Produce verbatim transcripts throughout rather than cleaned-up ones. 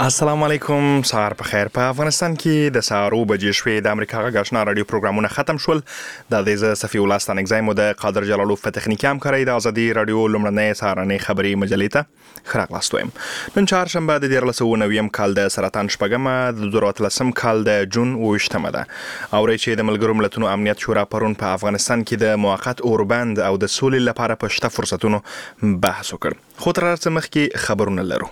السلام علیکم، سهار په خیر. په افغانستان کې د سهارو بجې شوې د امریکا غږ آشنا رادیو پروګرامونه ختم شول. د دې ز صفی الله ستانګزای مو د قادر جلالو په تخنیکي همکارۍ د ازادي رادیو لمړنۍ سهارنۍ خبري مجلې ته خراغلاست وایم. نن چهارشنبه د دیارلس او نویم کال د سرطان شپږمه د دوه زره اتلسم کال د جون اوویشتمه ده. او چې د ملګرو ملتونو امنیت شورا پرون په افغانستان کې د موقت اوربند او د سولې لپاره په شته فرصتونو بحث وکړ. خو تر هغه مخکې خبرونه لرو.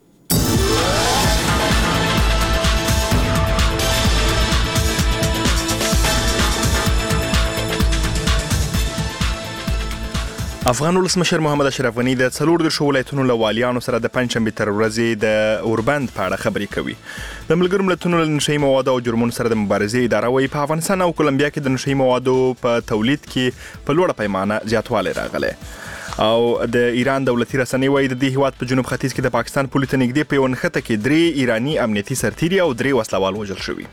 افغان ولسمشر محمد اشرف غنی د څلور د ولایتونو له والیانو سره د پنځشنبه تر ورځې د اوربند په اړه خبرې کوي. د ملګرو ملتونو له نشئی موادو او جرمونو سره د مبارزې اداره وايي په افغانستان او کولمبیا کې د نشئی موادو په تولید کې په لوړه پیمانه زیاتوالی راغلی. او د ایران دولتي رسنۍ وايي د دې هیواد په جنوب ختیځ کې د پاکستان پولیس نږدې په یو نښته کې درې ایرانی امنیتي سرتیري او درې وسلوال وژل شوي.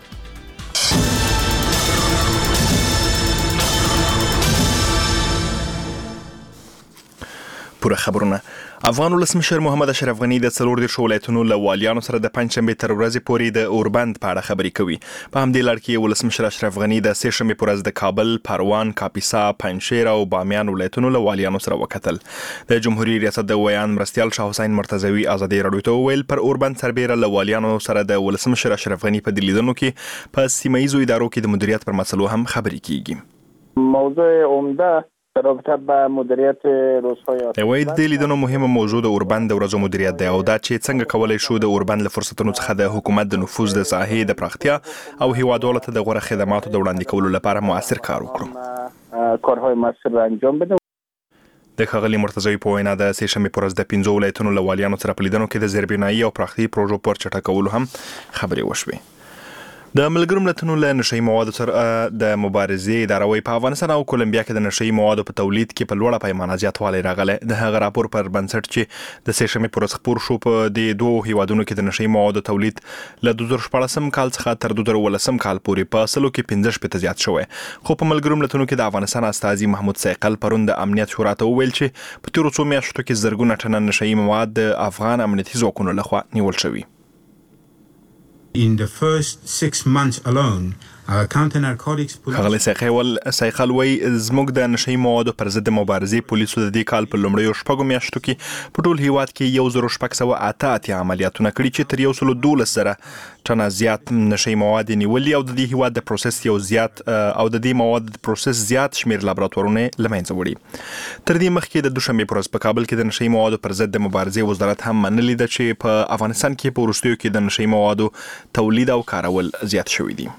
پوره خبرونه. افغان ولسمشر محمد اشرف غنی د څلور د ولایتونو له والیانو سره د پنځشنبه تر ورځې پورې د اوربند په اړه خبرې کوي. په همدې لړ کې ولسمشر اشرف غنی د سهشنبه پر ورځ د کابل، پروان، کاپیسا، پنجشیر او بامیان ولایتونو له والیانو سره وکتل. د جمهوریت ریاست د ویان مرستیال شاه حسین مرتضوی ازادي رادیو ته ویل پر اوربند سربېره له والیانو سره د ولسمشر اشرف غنی په لیدنو کې په سیمایي ادارو کې د مدیریت پر مسلو هم خبرې کیږي. موضوع عمده رابطه با مدیریت روزهای وای د لیدنو مهمه موضوع د اوربند د ورځو مدیریت دی او دا چې څنګه کولای شو د اوربند له فرصتونو څخه د حکومت د نفوذ د ساحې د پراختیا او هیوادوالو ته د غوړه خدماتو د وړاندې کولو لپاره مؤثر کار وکړو. کارهای مؤثر انجام بده. د ښاغلي مرتضوی په وینا د سهشنبه پر ورځ د پنځو ولایتونو له والیانو سره په لیدنو کې د زیربنایي او پراختي پروژو پر چټکولو هم خبرې وشوې. د ملګرو ملتونو له نشئی موادو سره د مبارزې اداره وايي په افغانستان او کولمبیا کې د نشئی موادو په تولید کې په لوړه پیمانه زیاتوالی راغلی. د هغه راپور پر بنسټ چې د سهشنبه پر ورځ خپور شو په د دوه هیوادونو کې د نشئی موادو تولید له دوه زره شپاړسم کال څخه تر دوه زره اوولسم کال پورې په سلو کې پنځه شپېته زیات شوی. خو په ملګرو ملتونو کې د افغانستان استازي محمود سیقل پرون د امنیت شورا ته وویل چې په تیرو څو میاشتو کې زرګونه ټنه نشئی مواد د افغان امنیتي ځواکونو لخوا نیول شوي. In the first six months alone, our counter-narcotics police... خغلی سیقل سیقل وی زموږ د نشئی موادو پر ضد مبارزې پولیسو د دې کال په لومړیو شپږو میاشتو کې په ټول هیواد کې یو زر شپږ سوه اته اتیا عملیاتونه کړي چې تر یو سل دولس زره ټنه زیات نشئی مواد نیولي او د دې هیواد د پروسس یو زیات او د دې مواد د پروسس زیات شمیر لابراتوارونه لمنځه وړي. تر دې مخکې د دوشنبه پر ورځ په کابل کې د نشئی موادو پر ضد مبارزې وزارت هم منلي ده چې په افغانستان کې په وروستیو کې د نشئی موادو تولید او کارول زیات شوي دي.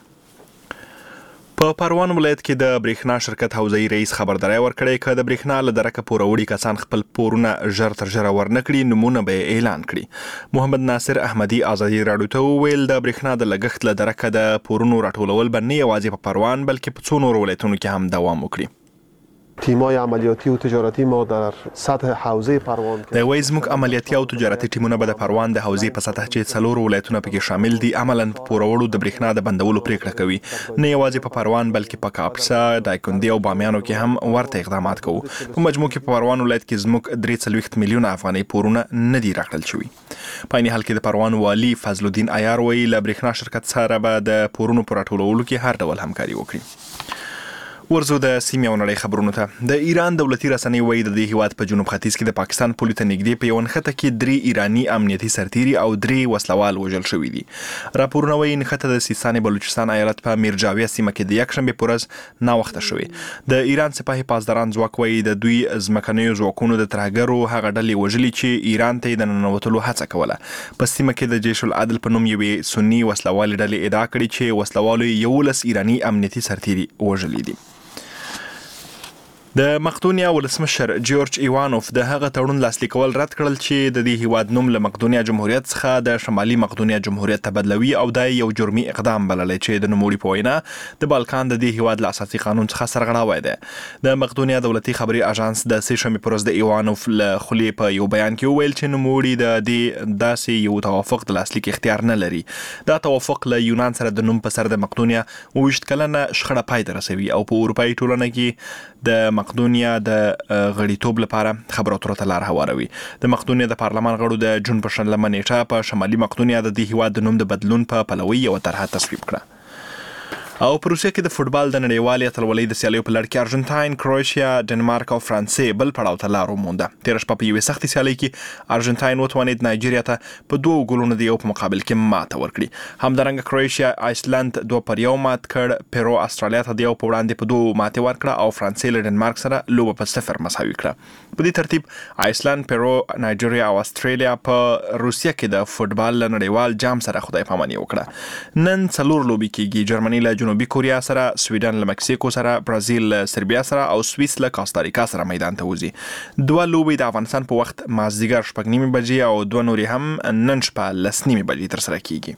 په پروان ولایت کې د برېښنا شرکت حوزوي رئیس خبرداري ورکړې چې د برېښنا له درکه پوروړي کسان خپل پورونه ژر تر ژره ورنکړي نمونه به اعلان کړي. محمد ناصر احمدي ازادي رادیو ته ویل د برېښنا د لګښت له درکه د پورونو راټولول به نه یوازې په پروان بلکې په څو نورو ولایتونو کې هم دوام وکړي. تیمای عملیاتی و تجارتی ما در سطح حوزه پروان د وای زموږ عملیاتي او تجارتي ټیمونه به د پروان د حوزې په سطح چې څلور ولایتونه پکې شامل دي عملاً په پورولو د برېښنا د بندولو پریکړه کوي. نه یوازې په پروان بلکې په کاپیسا، دایکنډي او بامیانو کې هم ورته اقدامات کوو. په مجموع کې په پروان ولایت کې زموږ درې څلوېښت میلیونه افغانۍ پورونه نه دي راکړل شوي. په عین حال کې د پروان والي فضل الدین عیار وایي له برېښنا شرکت سره به د پورونو په راټولولو کې هر ډول همکاري وکړي. ورزو د سیمې او نړۍ خبرونو ته. د ایران دولتي رسنۍ وایي د دې هیواد په جنوب ختیځ کې د پاکستان پولیس نږدې په یو نښته کې درې ایرانی امنیتي سرتیري او درې وسلوال وژل شوي دي. راپورونه وایي نښته د سیستان بلوچستان ایالت په میرجاویه سیمه کې د یکشنبې په ورځ ناوخته شوې. د ایران سپاهي پاسداران ځواک وایي د دوی ځمکنیو ځواکونو د ترهګرو هغه ډلې وژلي چې ایران ته د ننوتلو هڅه کوله. په سیمه کې د جیش العدل په نوم یوې سني وسلوالې ډلې ادعا کړې چې وسلوالو یولس ایرانی امنیتي سرتیري وژلي دي. د مقدونیا ولسمشر جورج ایوانوف د هغه تړون لاسلیک کول رد کړل چې د دې هیواد نوم له مقدونیا جمهوریت څخه د شمالي مقدونیا جمهوریت ته بدلوي او دا یو جرمي اقدام بللی چې د نوموړي په وینا د بالکان د دې هیواد له اساسي قانون څخه سرغړاوی دی. د مقدونیا دولتي خبري اژانس د سهشنبه پر ورځ د ایوانوف له خولې په یو بیان کې ویل چې نوموړي د دې داسې یو توافق د لاسلیک اختیار نه لري. دا توافق له یونان سره د نوم په سر د مقدونیا اوویشت کلنه شخړه پای ته رسوي او په اروپایي ټولنه کې د مقدونیا د غړیتوب لپاره خبرو اترو ته لار هواروي. د مقدونیا د پارلمان غړو د جون په شلمه نیټه په شمالي مقدونیا د دې هیواد د نوم د بدلون په پلوي یوه طرحه تصویب کړه. او په روسیه کې د فوټبال د نړیوالې اتلولۍ د سیالیو په لړ کې ارجنټاین، کروشیا، ډنمارک او فرانسې بل پړاو ته لار ومونده. تېره شپه په یوې سختې سیالۍ کې ارجنټاین وتوانېد نایجیریا ته په دوو ګولونو د یو په مقابل کې ماته ورکړي. همدارنګه کروشیا آیسلند دوه پر یو مات کړ، پیرو استرالیا ته د یو په وړاندې په دوو ماتې ورکړه او فرانسې له ډنمارک سره لوبه په صفر مساوي کړه. په دې ترتیب آیسلند، پیرو، نایجیریا او استرالیا په روسیه کې د فوټبال له نړیوال جام سره خدای پاماني وکړه. نن څلور لوبې کېږي. جرمني له جنوبي کوریا سره، سویډن له مکسیکو سره، برازیل له سربیا سره او سویس له کاستاریکا سره میدان ته وځي. دوه لوبې د افغانستان په وخت مازدیګر شپږ نیمې بجې او دوه نورې هم نن شپه لس نیمې بجې ترسره کېږي.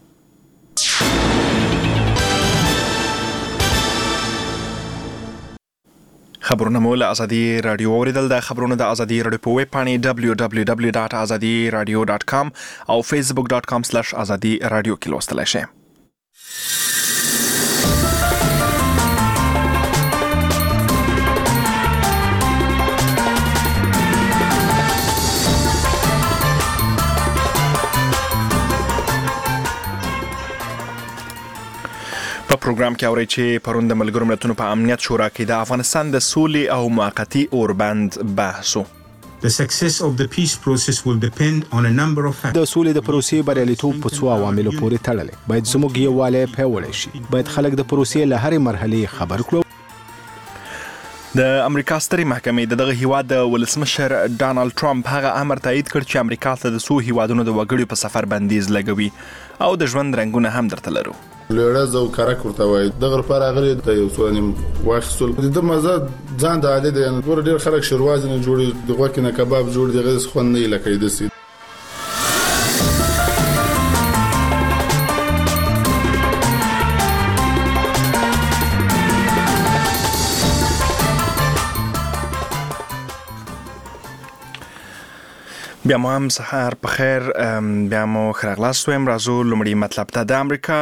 خبرونه مو له ازادي رادیو اوریدل. د خبرونو د ازادي رادیو په ویب پاڼې دبلیو دبلیو دبلیو ډاټ ازادي رادیو ډاټ کام او فیسبوک ډاټ کام سلیش ازادي رادیو کې لوستلی شئ. په پروګرام کې اورئ چې پرون د ملګرو ملتونو په امنیت شورا کې د افغانستان د سولې او موقتي اوربند بحث و. The success of the peace process will depend on a number of factors. د سولې د پروسې بریالیتوب په څو عواملو پورې تړلی. باید زموږ یووالی پیاوړی شي. باید خلک د پروسې له هرې مرحلې خبر کړو. د امریکا سترې محکمې د دغه هیواد د ولسمشر ډانالډ ټرمپ هغه امر تایید کړ چې امریکا ته د څو هیوادونو د وګړو په سفر بندیز لګوي او د ژوند رنګونه هم درته لرو. لړز او کارک ورته وایي دغه لپاره غلي د یو څو نیم واخیستل د مزه ځان د عادي دی ور ډیر خلک شروازي نه جوړي د غوښې نه کباب جوړ دی غوښ خو نه لکه د سي. بیا مو هم سهار په خیر. بیا مو ښه راغلاست وایم. راځو لومړی مطلب ته. د امریکا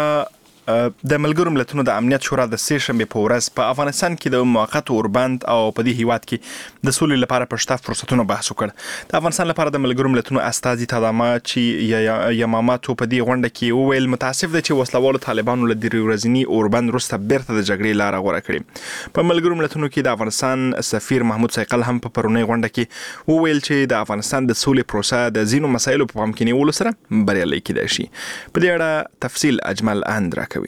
د ملګرو ملتونو د امنیت شورا د سې شنبې په ورځ په افغانستان کې د موقت اوربند او په دې هیواد کې د سولې لپاره په شته فرصتونو بحث وکړ. د افغانستان لپاره د ملګرو ملتونو استازي تاداما چې یماماتو په دې غونډه کې وویل متاسف ده چې وسلوالو طالبانو له درې ورځني اوربند وروسته بیرته د جګړې لاره غوره کړې. په ملګرو ملتونو کې د افغانستان سفیر محمود سیقل هم په پرونۍ غونډه کې وویل چې د افغانستان د سولې پروسه د ځینو مسایلو په پام کې نیولو سره بریالۍ کېدای شي. په دې اړه تفصیل اجمل اند راکوي.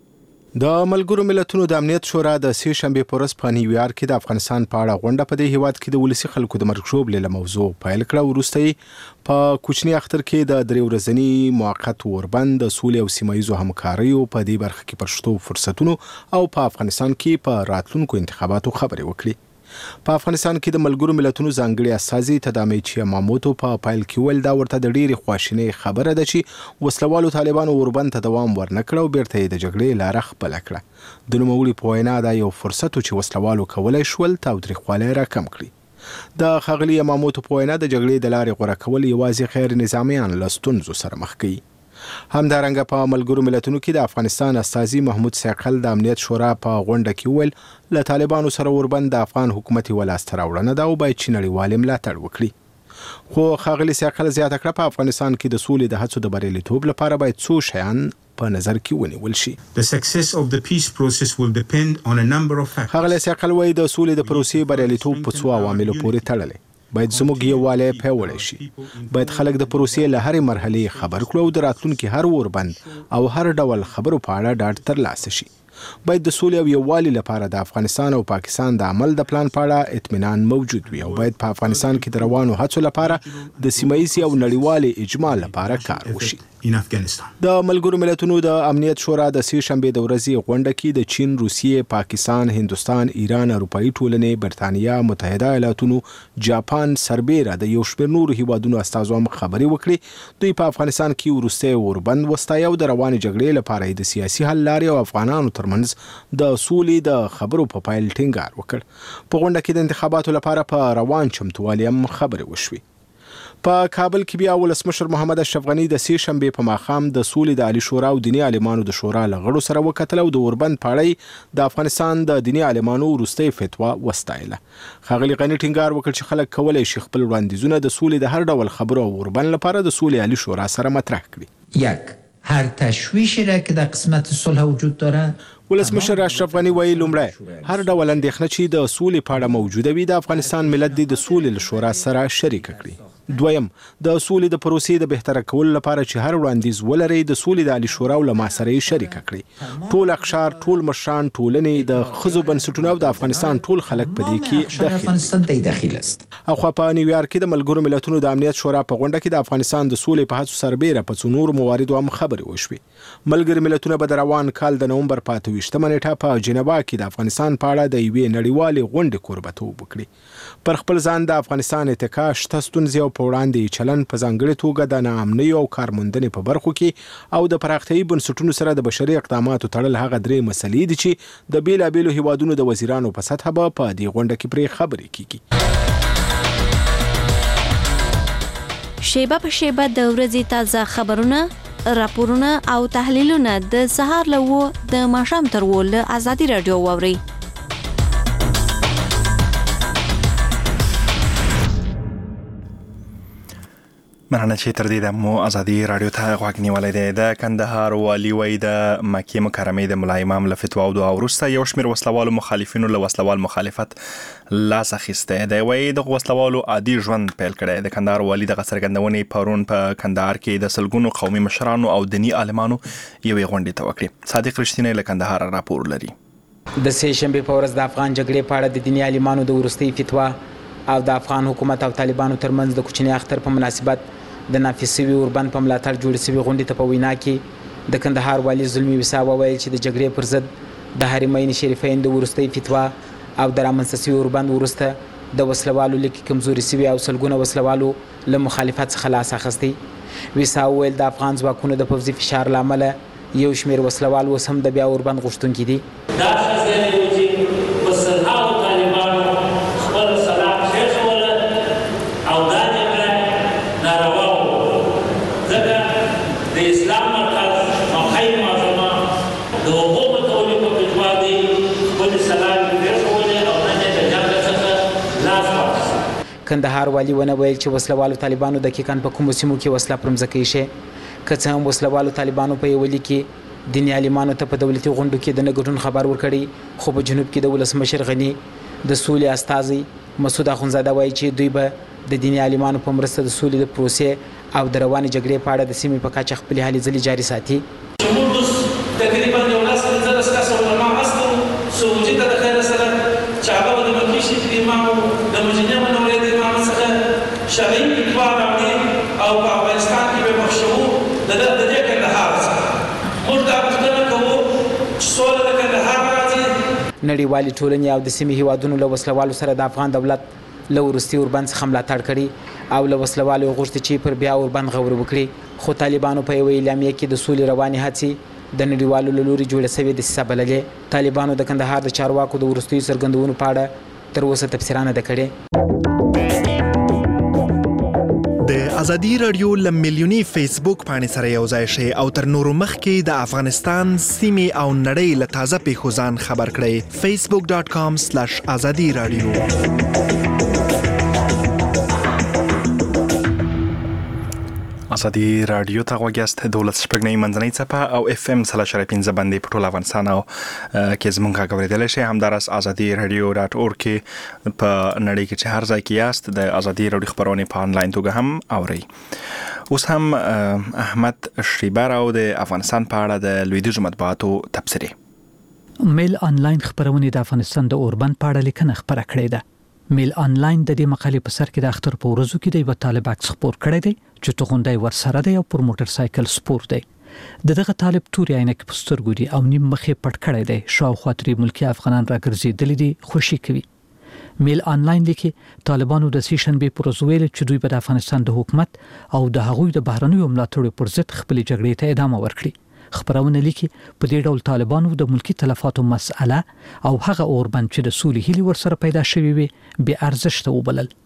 د ملګرو ملتونو د امنیت شورا د سې شنبې په ورځ په نیویارک کې د افغانستان په اړه غونډه په دې هیواد کې د ولسي خلکو د مرګ ژوبلې له موضوع پیل کړه. وروسته یې په کوچني اختر کې د درې ورځني موقت اوربند د سولې او سیمه ییزو همکاریو په دې برخه کې پر شتو فرصتونو او په افغانستان کې په راتلونکو انتخاباتو خبرې وکړي. په افغانستان کې د ملګرو ملتونو ځانګړي استازي تدامي یماماتو په پایل کې ویل دا ورته د ډېرې خواشینۍ خبره ده چې وسلوالو طالبانو اوربند ته دوام ورنکړ او بیرته یې د جګړې لاره خپله کړه. د نوموړي په وینا دا یو فرصت و چې وسلوالو کولی شول تاوتریخوالی راکم کړي. د ښاغلي یماماتو په وینا د جګړې د لارې غوره کول یوازې خیر نظامیان له ستونزو سره مخ کوي. همدارنګه په ملګرو ملتونو کې د افغانستان استازي محمود سیقل د امنیت شورا په غونډه کې وویل له طالبانو سره اوربند د افغان حکومت یوه لاسته راوړنه ده او باید چې نړیوالې ملاتړ وکړي. خو ښاغلي سیقل زیاته کړه په افغانستان کې د سولې د هڅو د بریالیتوب لپاره باید څو شیان په نظر کې ونیول شي. The success of the peace process will depend on a number of factors. ښاغلي سیقل وایي د سولې د پروسې بریالیتوب په څو عواملو پورې تړلی. باید زموږ یووالی پیاوړی شي. باید خلک د پروسې له هرې مرحلې خبر کړو او د راتلونکي هر اوربند او هر ډول خبرو په اړه ډاډ ترلاسه شي. باید د سولې او یووالي لپاره د افغانستان او پاکستان د عمل د پلان په اړه اطمینان موجود وي او باید په افغانستان کې د روانو هڅو لپاره د سیمه ییزې او نړیوالې اجماع لپاره کار وشي. د ملګرو ملتونو د امنیت شورا د سې شنبې د ورځې غونډه کې د چین، روسیې، پاکستان، هندوستان، ایران، اروپایي ټولنې، برتانیا، متحده ایالاتونو، جاپان سربیره د یو شمېر نورو هیوادونو استازو هم خبرې وکړې. دوی په افغانستان کې وروستی اوربند وستایه او د روانې جګړې لپاره د سیاسي حل لارې او افغانانو ترمنځ د سولې د خبرو په پایل ټینګار وکړ. په غونډه کې د انتخاباتو لپاره په روان چمتووالي هم خبرې وشوې. په کابل کې بیا ولسمشر محمد اشرف غنی د سې شنبې په ماښام د سولې د عالی شورا او دینی عالمانو د شورا له غړو سره وکتل او د اوربند پاړۍ د افغانستان د دینی عالمانو وروستۍ فتوا وستایله. ښاغلي غنی ټینګار وکړ چې خلک کولی شي خپل وړاندیزونه د سولې د هر ډول خبرو او اوربند لپاره د سولې عالی شورا سره مطرح کړي. یک هر تشویشی را که در قسمت صلح وجود دارد، ولسمشر اشرف غنی وایي لومړی هر ډول اندېښنه چې د سولې په اړه موجوده وي د افغانستان ملت دې د سولې له شورا سره شریک کړي. دویم د سولې د پروسې د بهتره کولو لپاره چې هر وړاندیز ولري د سولې د عالی شورا له ما سره یې شریک کړي. ټول اقشار، ټول مشران، ټولنې، د ښځو بنسټونه او د افغانستان ټول خلک په دې کې داخل است. اخوا په نیویارک کې د ملګرو ملتونو د امنیت شورا په غونډه کې د افغانستان د سولې په هڅو سربېره په څو نورو مواردو هم خبرې وشوې. ملګري ملتونه به د روان کال د نومبر په اته ویشتمه نیټه په جنیوا کې د افغانستان په اړه د یوې نړیوالې غونډې کوربهتوب وکړي. پر خپل ځان د افغانستان اتکا شته ستونزې او په وړاندې چلن په ځانګړې توګه د ناامنۍ او کارموندنې په برخو کې او د پراختیایي بنسټونو سره د بشري اقداماتو تړل هغه درې مسلې دي چې د بیلابیلو هیوادونو د وزیرانو په سطحه به په دې غونډه کې پرې خبرې کیږي. شیبه په شیبه د ورځې تازه خبرونه، راپورونه او تحلیلونه د سهار له و د ماښام تر و له ازادي راډیو واورئ. مننه چې تر دې د مو ازادي رادیو ته غوږ نیولی دی. د کندهار والي وایي د مکې مکرمې د ملا امام له فتوا او دعا وروسته یو شمېر وسلوالو مخالفینو له وسلوال مخالفت لاس اخیستی دی. وایي دغه وسلوالو عادي ژوند پیل کړی. د کندهار والي دغه څرګندونې پرون په کندهار کې د سلګونو قومي مشرانو او دیني عالمانو یوې غونډې ته وکړې. صادق رښتینی له کندهار راپور لري. د سې شنبې په ورځ د افغان جګړې په اړه د دیني عالمانو د وروستۍ فتوا او د افغان حکومت او طالبانو ترمنځ د کوچني اختر په مناسبت د نافذ شوي اوربند په ملاتړ جوړې شوې غونډې ته په وینا کې د کندهار والي زلمي ویسا وویل چې د جګړې پر ضد د حرمین شریفین د وروستۍ فتوا او د رامنځته شوي اوربند وروسته د وسلوالو لیکې کمزوري شوي او سلګونه وسلوالو له مخالفت څخه لاس اخیستی. ویسا وویل د افغان ځواکونو د پوځي فشار له امله یو شمېر وسلوال اوس هم د بیا اوربند غوښتونکي دي. دا شخصیت دی چې په سلهاوو طالبانو خپل سلام کېښوله او دا جګړه ناروا کندهار والي ونه ویل چې وسلوالو طالبانو دقیقاً په کومو سیمو کې وسله پر مځکه ایښې. که څه هم وسلوالو طالبانو په یوه لیک کې دیني عالمانو ته په دولتي غونډو کې د نه ګډون خبر ورکړی، خو په جنوب کې د ولسمشر غني د سولې استازی مسعود اخونزاده وایي چې دوی به د دیني عالمانو په مرسته د سولې د پروسې او د روانې جګړې په اړه د سیمې په کچه خپلې هلې ځلې جاري ساتي. تقریبا یولس پنځلس کسه علما هستو سعودي ته د خیر سره چې هغه د مکې شریف د امام د مدینې منورې د امام څخه شرعي فتوا راوړي او په افغانستان کې به مخشوو د دې کندهار څخه موږ دا پوښتنه کوو چې سوله د کندهار راځي. نړیوالې ټولنې او د سیمې هیوادونو له وسلوالو سره د افغان دولت له وروستي اوربند څخه ملاتړ کړي او له وسلوالو غوښتي چې پر بیا اوربند غور وکړي، خو طالبانو په یوه اعلامیه کې د سولې روانې هڅې د نړیوالو له لوري جوړه شوې دسیسه بللې. طالبانو د کندهار د چارواکو د وروستیو څرګندونو په اړه تر اوسه تفسیرا نه ده کړې. د ازادي رادیو له میلیوني فیسبوک پاڼې سره یو ځای شئ او تر نورو مخکې د افغانستان سیمې او نړۍ له تازه پیښو ځان خبر کړئ. فیسبوک ډاټ کام سلیش ازادي رادیو. ازادي رادیو ته غوږ یاست. دولت شپږنۍ منځنۍ څپه او اف ام سل اشاریه پنځه باندې په ټول افغانستان او کې زموږ غږ اورېدلی شئ. همداراز ازادي رادیو ډاټ اورګ کې په نړۍ کې چې هر ځای کې یاست د ازادي رادیو خبرونه په انلاین توګه هم اورئ. اوس هم احمد شریبر او د افغانستان په اړه د لویدیځو مطبوعاتو تبصرې. میل انلاین خبرونه د افغانستان د اوربند په اړه لیکنه خبره کړې ده. میل انلاین د دې مقالې په سر کې د اختر په ورځو کې د یو طالب عکس خپور کړی دی چې توغندای ورسره دی او پر موټر سایکل سپور دی. د دغه طالب توري عینک په سترګو دي او نیم مخې پټ کړی دی. شاوخوا ترې ملکي افغانان راګرځېدلي دي، خوشي کوي. میل انلاین لیکي طالبانو د سې شنبې پر ورځ ویل چې دوی به د افغانستان د حکومت او د هغوی د بهرنیو ملاتړو پر ضد خپل جګړې ته ادامه ورکړي. خبرونه لیکي په دې ډول طالبانو د ملکی تلفاتو مسأله او هغه اوربند چې د سولې هیلي ورسره پیدا شوی وي به ارزښت وبلل.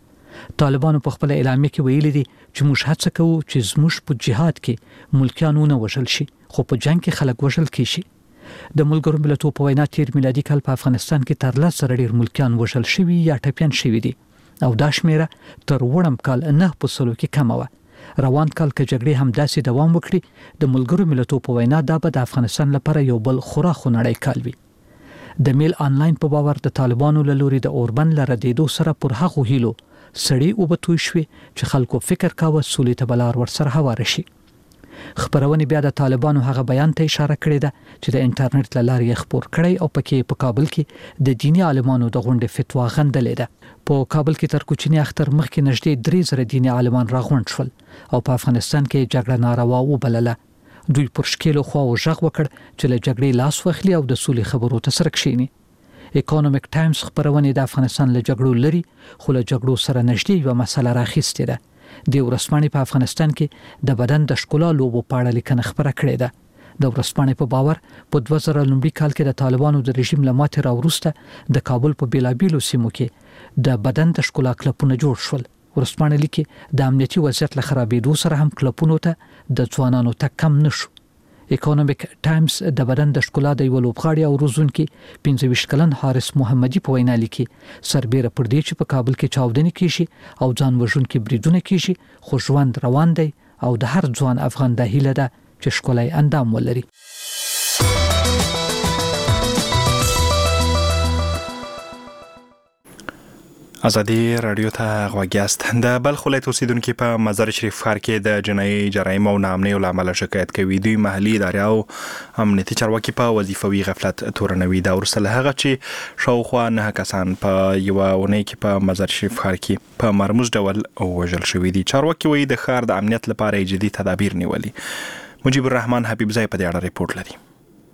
طالبانو په خپل اعلامیه کې ویلي دي چې موږ هڅه کوو چې زموږ په جهاد کې ملکیانونه وژل شي خو په جنگ کې خلک وژل کیږي. د ملګرو ملتونو په وینا تیر میلادي کال په افغانستان کې تر لس زره ډیر ملکیان وژل شوي یا ټپيان شوي دي او دا شمیره تر وړم کال نه په سلو کې کم و. روان کال کې جګړې هم داسې دوام وکړي د ملګرو ملتونو په وینا دا به د افغانستان لپاره یو بل خورا خنړی کال وي. د میل آنلاین په باور د طالبانو له لوري د اوربند لره د دوه سره پر هغه هیلو سړی او بتوي شوي چې خلکو فکر کاوه سولې ته بلار ورسره هوار شي. خبرونه بیا د طالبانو هغه بیان ته اشاره کړې ده چې د انټرنیټ له لارې خبر کړي او پکې په کابل کې د دینی عالمانو د غونډې فتوا غندلې ده. په کابل کې تر کوچنی اختر مخکې نږدې درې زره دینی عالمان راغونډ شول او په افغانستان کې جګړه ناروا وبلله. دوی پر شکیلو خو او ژغ وکړ چې له جګړې لاس واخلي او د سولې خبرو ته سره کښیني. اکونومیک ټایمز خبرونه د افغانستان له جګړو لري خو له جګړو سره نږدې یو مسله راخیستې ده. د ورسپانې په افغانستان کې د بدن د ښکلا لوبو په اړه لیکنه خبره کړې ده. د ورسپانې په باور په دوه زره لومړي کال کې د طالبانو د رژیم له ماتې راوروسته د کابل په بیلابیلو سیمو کې د بدن د ښکلا کلپونه جوړ شول. ورسپانې لیکي د امنیتي وضعیت له خرابېدو سره هم کلپونو ته د ځوانانو ته کم نشو. اکونومیک ټایمز د بدن د ښکلا د یو لوبغاړي او روزونکي پنځه ویشت کلن حارث محمدي په وینا لیکي سربېره پر دې چې په کابل کې چاودنې کیږي او ځان وژونکي بریدونه کیږي خو ژوند روان دی او د هر ځوان افغان د هیله ده چې ښکلی اندام ولري. ازادي رادیو ته غوږیاست. د بلخ ولایت اوسیدونکو په مزار شریف ښار کې د جنایي جرایم او ناامنۍ له امله شکایت کوي. دوی محلي ادارې او امنیتي چارواکي په وظیفوي غفلت تورنوي. دا وروسته له هغه چې شاوخوا نه کسان په یوه اونۍ کې په مزار شریف ښار کې په مرموز ډول وژل شوي دي. چارواکي وایي د ښار د امنیت لپاره جدي تدابیر نیولي. مجيب الرحمن حبیبزی په دې اړه ریپورت لري.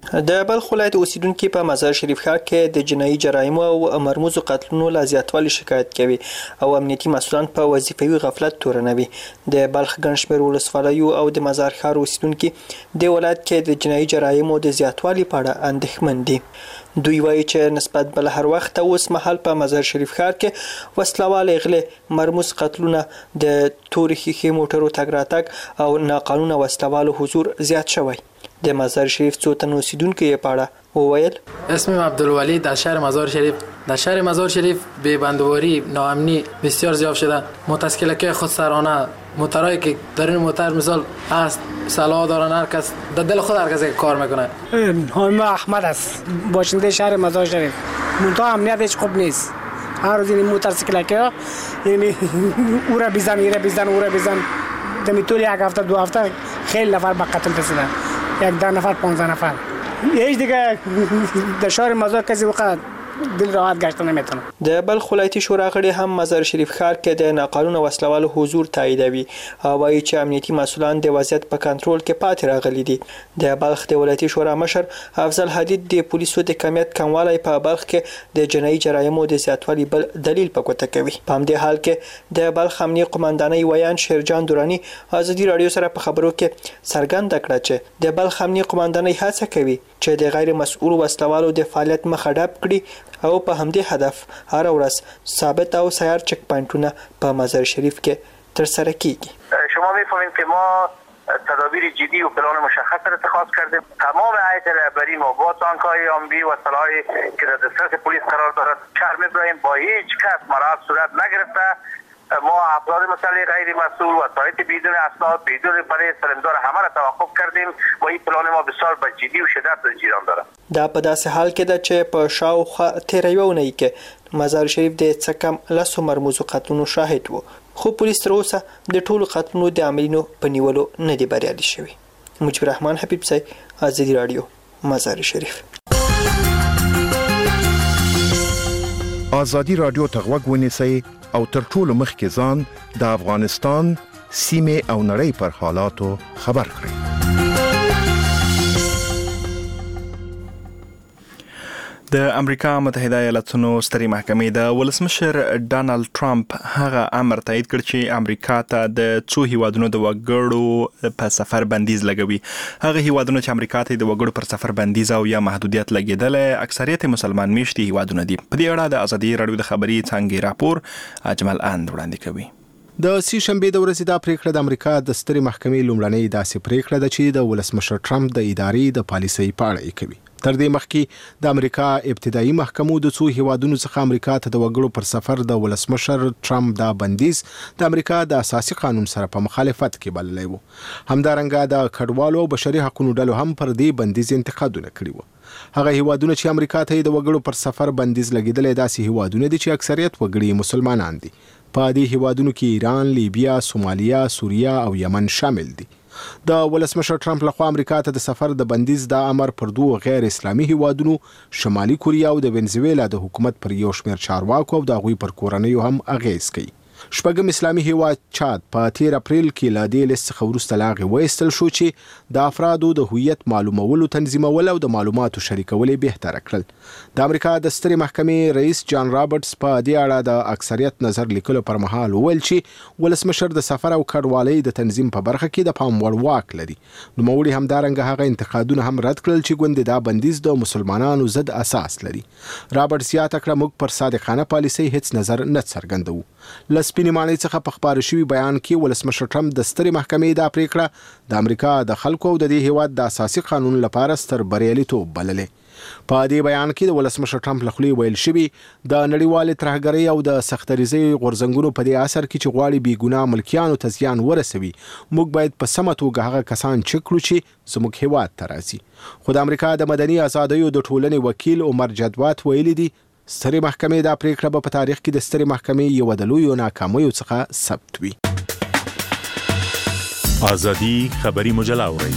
د بلخ ولایت اوسیدونکو په مزار شریف ښار کې د جنایي جرایم او مرموزو قتلونو لا زیاتوالی شکایت کوي او امنیتي مسؤلان په وظیفوي غفلت تورنوي. د بلخ ګڼشمېر ولسوالیو او د مزار ښار اوسیدونکو د ولایت کې د جنایي جرایم او د زیاتوالی په اړه اندېښمن دي. دوی وایي چې نسبت بل هر وخت اوس مهال په مزار شریف ښار کې وسلوال غلې مرموز قتلونه د تورې ښیښې موټرو تګ راتګ او ناقانونه وسلوالو حضور زیات شوی. د مزار شریف څو تن اوسیدونکو یې پاړه وویل. اسمم عبدالولی در شهر مزار شریف. در شهر مزار شریف بی‌بندوباری ناامنی بسیار زیاد شده. متشکلک خودسرانه موترایی که در این موتر مثال هست سلاح دارن هر کس در دل خود هر کس کار میکنه. حامد احمد است باشنده شهر مزار شریف. منتها امنیتش خوب نیست. هر روز این موتورسیکلک ها یعنی او را بیزن ایره بیزن او را بیزن دمی طول یک هفته دو هفته خیلی نفر به قتل رسیدن. یک ده نفر پانزده نفر. هیچ دیگه در شهر مزار کسی وقت دل راحت گشت نمیتونه. د بلخ ولایتي شورا غړي هم مزار شریف ښار کې د ناقانونه وسلوالو حضور تاییدوي او وايي چې امنیتي مسؤلان د وضعیت په کنټرول کې پاتې راغلي دي. د بلخ د ولایتي شورا مشر افضل حدید د پولیسو د کمیت کموالی په بلخ کې د جنایي جرایم او د زیاتوالي بل دلیل په ګوته کوي. په همدې حال کې د بلخ امنیه قومندانۍ ویان شیرجان دورانی ازادي رادیو سره په خبرو کې څرګنده کړه چې د بلخ امنیه قومندانۍ هڅه کوي چې د غیر مسؤل وسلوالو د فعالیت مخه ډب کړي او په همدې هدف هر ورځ ثابت او سیار چک پوینټونه په مزار شریف کې تر سره کیږي. شما می‌فهمید که ما تدابیر جدی و پلان مشخص را اتخاذ کردیم. تمام هیئت رهبری ما با تانک‌های آمبی و سلاحی که در دسترس پلیس قرار دارد شهر می‌بریم با هیچ کس مراعات صورت نگرفته. ما افراد مسلح غیر مسئول و سایت بدون اسناد بدون برای سلمدار همه را توقف کردیم و این پلان ما بسیار با جدی و شدت در جریان دارد. دا په داسې حال کې ده چې په شاوخوا تیره یوه اونۍ کې مزار شریف د څه کم لسو مرموزو قتلونو شاهد و خو پولیس تر اوسه د ټولو قتلونو د عاملینو په نیولو نه دي بریالي شوي. مجيب الرحمن حبیبزی ازادي رادیو مزار شریف. ازادي رادیو ته غوږ ونیسئ او تر ټولو مخکې ځان د افغانستان سیمې او نړۍ پر حالاتو خبر کړئ. د امریکا متحده ایالاتونو سترې محکمې د ولسمشر ډانلډ ټرمپ هغه امر تایید کړ چې امریکا ته د څو هیوادونو د وګړو په سفر بندیز لګوي. هغه هیوادونه چې امریکا ته د وګړو پر سفر بندیز او یا محدودیت لګیدل اکثریت مسلمان میشتي هیوادونه دي. په دې اړه د ازادي رادیو د خبري څانګې راپور اجمل اند وړاندې کوي. د سی شنبه د ورځې د پریکړه د امریکا د سترې محکمې لومړنۍ داسې پریکړه ده چې د ولسمشر ټرمپ د ادارې د پالیسۍ په اړه کوي. تر دې مخکې د امریکا ابتدایي محکمو د څو هیوادونو څخه امریکا ته د وګړو پر سفر د ولسمشر ټرمپ د بندیز د امریکا د اساسي قانون سره په مخالفت کې بللی و. همدارنګه د کډوالو او بشري حقوقو ډلو هم پر دې بندیز انتقادونه کړي وو. هغه هیوادونه چې امریکا ته د وګړو پر سفر بندیز لګیدل داسې هیوادونه دي چې اکثریت وګړي مسلمانان دي. په دې هیوادونو کې ایران، لیبیا، سومالیا، سوریه او یمن شامل دي. د ولسمشر ټرمپ لخوا امریکا ته د سفر د بندیز د امر پر دوه غیر اسلامي هیوادونو شمالي کوریا او د وینزویلا د حکومت پر یو شمېر چارواکو او د هغوی پر کورنیو هم اغیز کوي. شپږم اسلامي هیواد چاد په تیر اپریل کې له دې لیست څخه وروسته لاغې وایستل شو چې د افرادو د هویت معلومولو، تنظیمول او د معلوماتو شریکول یې بهتره کړل. د امریکا د سترې محکمې رئیس جان رابرټس په دې اړه د اکثریت نظر لیکلو پر مهال وویل چې ولسمشر د سفر او کډوالۍ د تنظیم په برخه کې د پام وړ واک لري. نوموړي همدارنګه هغه انتقادونه هم رد کړل چې ګوندې دا بندیز د مسلمانانو ضد اساس لري. رابرټس یاد کړه موږ پر صادقانه پالیسۍ هیڅ نظر نه څرګندوو. سپینې ماڼۍ څخه په خپاره شوي بیان کې ولسمشر ټرمپ د سترې محکمې دا پریکړه د امریکا د خلکو او د دې هیواد د اساسي قانون لپاره ستر بریالیتوب بللې. په دې بیان کې د ولسمشر ټرمپ له خولې ویل شوي د نړیوالې ترهګرۍ او د سختدریزۍ غورځنګونو په دې اثر کې چې غواړي بېګناه ملکیانو ته زیان ورسوي، موږ باید په سمه توګه هغه کسان چک کړو چې زموږ هیواد ته راځي. خو د امریکا د مدني ازادیو د ټولنې وکیل عمر جدوات ویلي دي سترې محکمې دا پریکړه به په تاریخ کې د سترې محکمې یوه د لویو ناکامیو څخه ثبت وي. ازادي خبري مجله اورئ.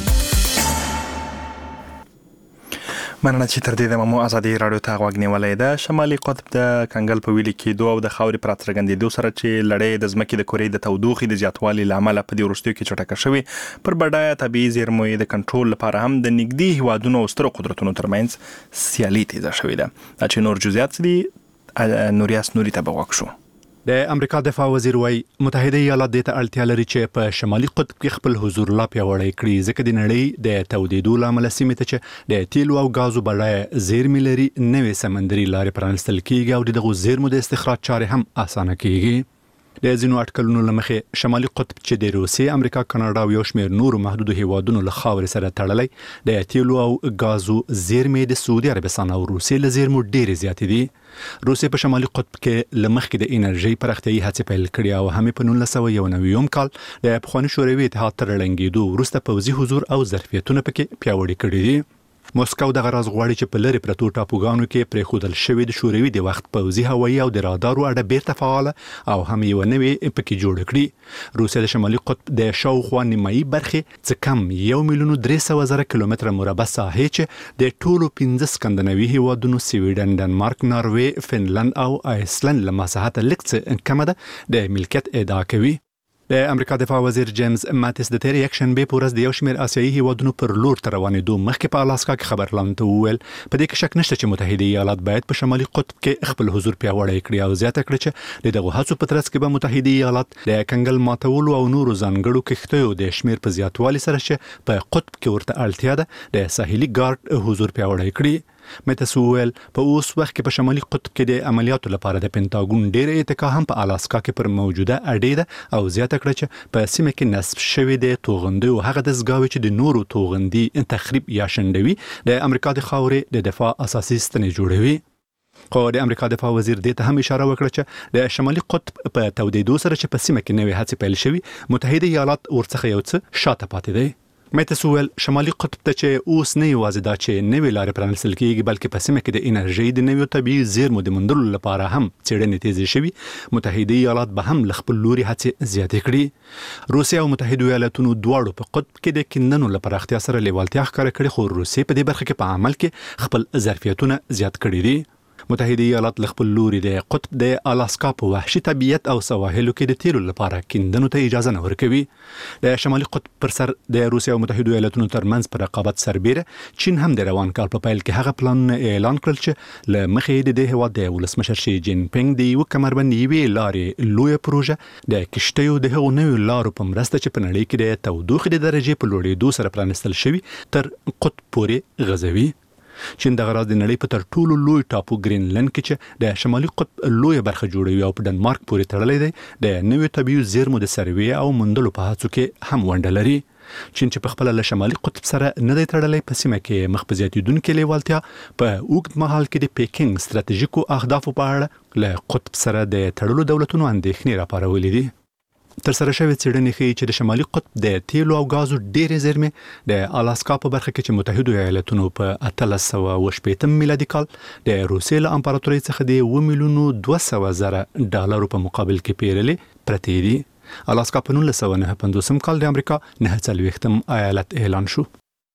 مننه چې تر دې دمه مو ازادي رادیو ته غوږ نیولی ده. شمالي قطب د کنګل په ویلي کېدو او د خاورې پر راڅرګندېدو سره چې لړۍ د ځمکې د کرې د تودوخې د زیاتوالي له امله په دې وروستیو کې چټکه شوې، پر بډایه طبیعي زیرمو د کنټرول لپاره هم د نږدې هیوادونو او سترو قدرتونو ترمنځ سیالي تیزه شوې ده. دا چې نور جزئیات دي نوریاس نوري ته به غوږ شو. د امریکا دفاع وزیر وایي متحده ایالات دې ته اړتیا لري چې په شمالي قطب کې خپل حضور لا پیاوړی کړي، ځکه د نړۍ د تودېدو له امله سیمې ته چې د تیلو او غازو بډایه زیرمې لري نوې سمندري لارې پرانیستل کیږي او دغه زیرمو د استخراج چارې هم اسانه کیږي. د ځینو اټکلونو له مخې شمالي قطب چې د روسیې، امریکا، کاناډا او یو شمېر نورو محدودو هیوادونو له خاورې سره تړلی، د تیلو او غازو زیرمې د سعودي عربستان او روسیې له زیرمو ډېرې زیاتې دي. روسیې په شمالي قطب کې له مخکې د انرژۍ پراختیایي هڅې پیل کړي او هم په نولس سوه یو نوي کال د پخواني شوروي اتحاد تر ړنګېدو وروسته پوځي حضور او ظرفیتونه پکې پیاوړي کړي دي. موسکو دغه راز غواړي چې په لرې پرتو ټاپوګانو کې پرېښودل شوي د شوروي د وخت پوځي، هوایي او د رادارو اډه بیرته فعاله او هم یوه نوې پکې جوړه کړي. روسیه د شمالي قطب د شاوخوا نیمایي برخې څه کم یو میلیون درې سوه زره کیلومتره مربع ساحې چې د ټولو پنځه سکندناوي هیوادونو سویډن، ډنمارک، ناروې، فنلند او آیسلند له مساحته لږ څه کمه ده د ملکیت ادعا کوي. د امریکا دفاع وزیر جیمز ماتیس د تیر یک شنبه په ورځ د یو شمېر آسیایي هیوادونو پر لور تر روانېدو مخکې په الاسکا کې خبرلاندو ته وویل په دې کې شک نشته چې متحده ایالات باید په شمالي قطب کې خپل حضور پیاوړی کړي او زیاته کړي چې د دغو هڅو په ترڅ کې به متحده ایالات د کنګل ماتولو او نورو ځانګړو کښتیو د شمېر په زیاتوالي سره چې په قطب کې ورته اړتیا ده د ساحلي ګارد حضور پیاوړی کړي. متس وویل په اوس وخت کې په شمالي قطب کې د عملیاتو لپاره د پینټاګون ډېر اتکا هم په الاسکا کې پر موجوده اډې ده او زیاته کړه چې په سیمه کې نصب شوی د توغندي او هغه دستګاوې چې د نورو توغندي تخریب یا شنډوي د امریکا د خاورې د دفاع اساسي ستنې جوړوي. خو د امریکا دفاع وزیر دې ته هم اشاره وکړه چې د شمالي قطب په تودېدو سره چې په سیمه کې نوې هڅې پیل شوي، متحده ایالات ورڅخه یو څه شاته پاتې دی. متس وویل شمالي قطب ته چې اوس نه یوازې دا چې نوې لارې پرانیستل کېږي بلکې په سیمه کې د انرژۍ د نویو طبیعي زیرمو د موندلو لپاره هم څېړنې تیزې شوي، متحده ایالات به هم له خپل لوري هڅې زیاتې کړي. روسیه او متحده ایالاتونو دواړو په قطب کې د کیندنو له پراختیا سره لیوالتیا ښکاره کړې، خو روسیې په دې برخه کې په عمل کې خپل ظرفیتونه زیات کړي دي. متحده ایالات له خپل لوري د قطب د الاسکا په وحشي طبیعت او سواحلو کې د تیرو لپاره کیندنو ته اجازه نه ورکوي. د شمالي قطب پر سر د روسیې او متحده ایالاتونو ترمنځ په رقابت سربیره چین هم د روان کال په پیل کې هغه پلانونه اعلان کړل چې له مخې د دې هېواد د ولسمشر شي جین پینګ د یو کمربند یوې لارې لویه پروژه د کشتیو د هغو نویو لارو په مرسته چې په نړۍ کې د تودوخې د درجې په لوړېدو سره پرانستل شوي تر قطب پورې غځوي. چین دغه راز د نړۍ په تر ټولو لوی ټاپو ګرینلند کې چې د شمالي قطب لویه برخه جوړوي او په ډنمارک پورې تړلی دی د نویو طبیعي زیرمو د سروې او موندلو په هڅو کې هم ونډه لري. چین چې په خپل له شمالي قطب سره نه دی تړلی په سیمه کې مخ په زیاتېدونکې لیوالتیا په اوږد مهال کې د پیکینګ ستراتیژیکو اهدافو په اړه له قطب سره د تړلو دولتونو اندېښنې راپارولې دي. تر سره شوې څېړنې ښیي چې د شمالي قطب د تیلو او غازو ډېرې زیرمې د الاسکا په برخه کې چې متحده ایالاتونو په اتلس سوه اوه شپېتم میلادي کال د روسیې له امپراتورۍ څخه د اوه میلیونو دوه سوه زره ډالرو په مقابل کې پیرلې پرتې دي. الاسکا په نولس سوه نهه پنځوسم کال د امریکا نهه څلوېښتم ایالت اعلان شو.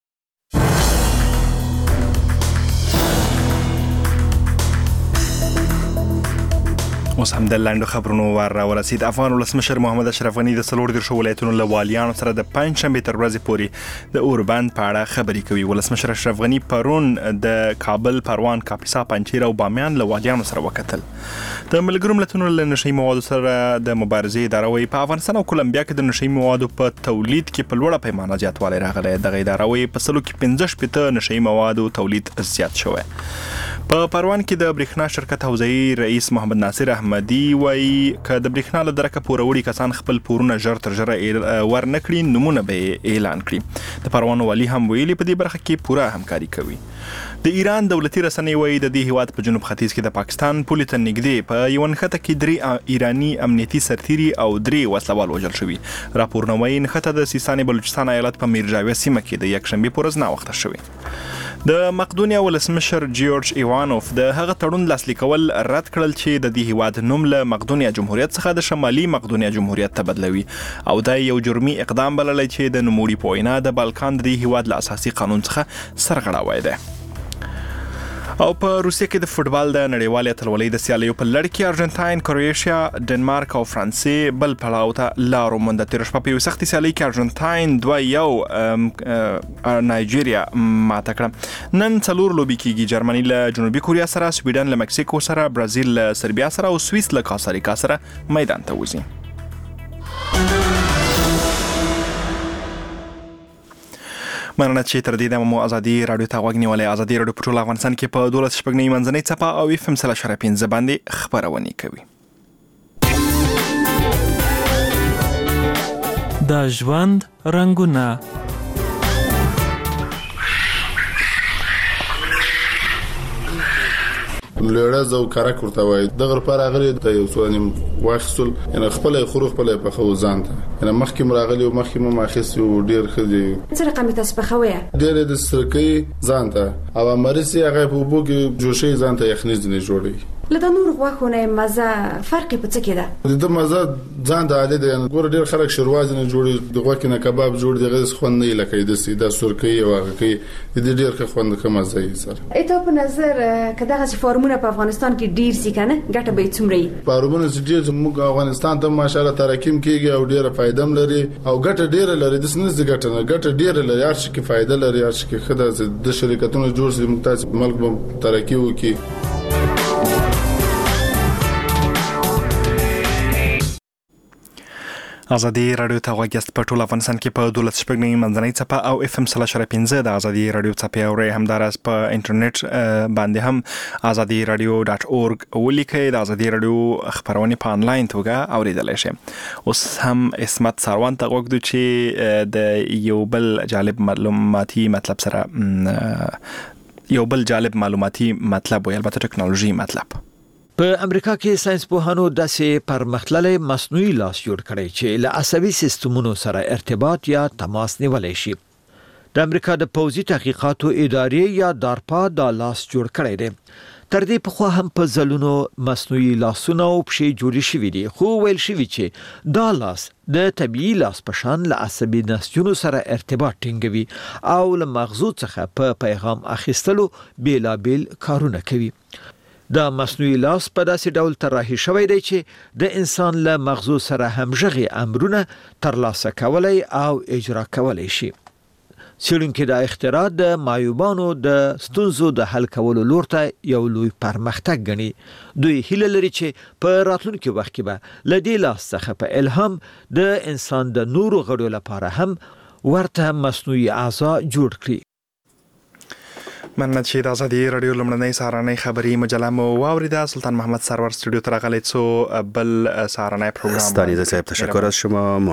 اوس هم د لاندو خبرونو ور ورسید. افغان ولسمشر محمد اشرف غنی د څلور دیرشو ولایتونو له والیانو سره د پنجشنبې تر ورځې پورې د اوربند په اړه خبرې کوي. ولسمشر اشرف غنی پرون د کابل، پروان، کاپیسا، پنجشیر او بامیان له والیانو سره وکتل. د ملګرو ملتونو له نشئی موادو سره د مبارزې اداره وایي په افغانستان او کولمبیا کې د نشئی موادو په تولید کې په لوړه پیمانه زیاتوالی راغلی. دغه اداره وایي په سلو کې پنځه شپېته نشئی موادو تولید زیات شوی. په پروان کې د برېښنا شرکت حوزه‌ای رئیس محمد ناصر احمدي وایي که د برېښنا له درکه پوروړي کسان خپل پورونه ژر تر ژره ور نه کړي نومونه به اعلان کړي. د پروان والي هم ویلي په دې برخه کې پوره همکاري کوي. د ایران دولتي رسنۍ وایي د دې هیواد په جنوب ختیځ کې د پاکستان پولې ته نږدې په یوه نښته کې درې ایراني امنیتي سرتیري او درې وسلوال وژل شوي. راپورونه وایي نښته د سیستان بلوچستان ایالت په میرجاویه سیمه کې د یکشنبې په ورځ ناوخته شوې. د مقدونیا ولسمشر جیورج ایوانوف د هغه تړون لاسلیک کول رد کړل چې د دې هیواد نوم له مقدونیا جمهوریت څخه د شمالي مقدونیا جمهوریت ته بدلوي او دا یو جرمي اقدام بللی چې د نوموړي په وینا د بالکان د دې هیواد له اساسي قانون څخه سرغړاوی دی. او په روسیې کې د فوټبال د نړیوالې اتلولۍ د سیالیو په لړ کې ارجنټاین، کروشیا، ډنمارک او فرانسې بل پړاو ته لار ومونده. تېره شپه په یوه سختې سیالۍ کې ارجنټاین دوه یو نایجیریا ماته کړه. نن څلور لوبې کېږي. جرمني له جنوبي کوریا سره، سویډن له مکسیکو سره، برازیل له سربیا سره او سویس له کاستاریکا سره میدان ته وځي. مننه چې تر دې دمه مو ازادي راډیو ته غوږ نیولی. ازادي راډیو په ټول افغانستان کې په دولس شپږ نوي منځنۍ څپه او اف ام سل اشاریه پنځه باندې خپرونې کوي. د ژوند رنګونه لړز او کارک ورته وای دغه پر اغلی د یو څو نیم واخصل ان خپل خروج خپل په خو ځان ته ان مخکې مراغلی او مخکې مو ماخص یو ډیر خدي څه رقم تاسو په خویا ډیر د سرکې ځان ته او مرسي هغه په بو کې جوشي ځان ته یخنیز نه جوړي. لدا نور غوښونه مزه فرق په څه کې ده؟ د مزه ځان د عادي دی ګور ډیر خلک شرواز نه جوړي د غوښې نه کباب جوړ دی غیس خو نه لکه د سیده سرکې او هغه د ډیر ښه خوند کوم مزه یې سره. ایته په نظر کداغه فارمونه په افغانستان کې ډیر سي کنه ګټه به څومره فارمونه چې ډیر زموږ افغانستان ته ماشاءالله تراکم کیږي او ډیره فائدہ لري او ګټه ډیره لري د سنځ ګټه نه ګټه ډیره لري هر شي کې فائدہ لري هر شي کې خدای د شرکتونو جوړ سي ممتاز ملک به ترقی وکړي. ازادي راډیو ته غوږ په ټول افغانستان کې په دولس شپږ نوي منځنۍ څپه او اف ام سل اشاریه پنځه د ازادي راډیو څپې اورئ. همداراز په انټرنیټ باندې هم ازادي راډیو ډاټ اورګ ولیکئ. د ازادي راډیو خبرونه په انلاین توګه اوریدلای شئ. اوس هم اسمت سروان ته غوږ دو چې د یو بل جالب معلوماتي مطلب سره یو بل جالب معلوماتي مطلب وي البته ټکنالوژي مطلب. په امریکا کې ساينس پوهانو داسې پرمختللي مصنوعي لاس جوړ کړی چې له عصبي سیستمونو سره ارتباط یا تماس نیولای شي. د امریکا د پوځي تحقیقاتو ادارې یا دارپا دا لاس جوړ کړی دی. تر دې په خو هم په ځلونو مصنوعي لاسونه او پښې جوړې شوي دي خو ویل شوي چې دا لاس د طبيعي لاس په شان له عصبي نسجونو سره ارتباط ټینګوي او له مغزو څخه په پیغام اخیستلو بیلابیل کارونه کوي. دا مصنوعي لاس په داسې ډول طراحي شوی دی چې د انسان له مغزو سره همغږي امرونه ترلاسه کولای او اجرا کولای شي. څېړونکي دا اختراع د معیوبانو د ستونزو د حل کولو لور ته یو لوی پرمختګ ګڼي. دوی هیله لري چې په راتلونکي وخت کې به له دې لاس څخه په الهام د انسان د نورو غړو لپاره هم ورته مصنوعي اعضا جوړ کړي. مننه چې د ازادي رادیو لمړنۍ سهارنۍ خبري مجله مو واوریده. سلطان محمد سرور استودیو ته راغلی څو بل سهارنۍ پروګرام ستانیزه صاحب تشکر از شما.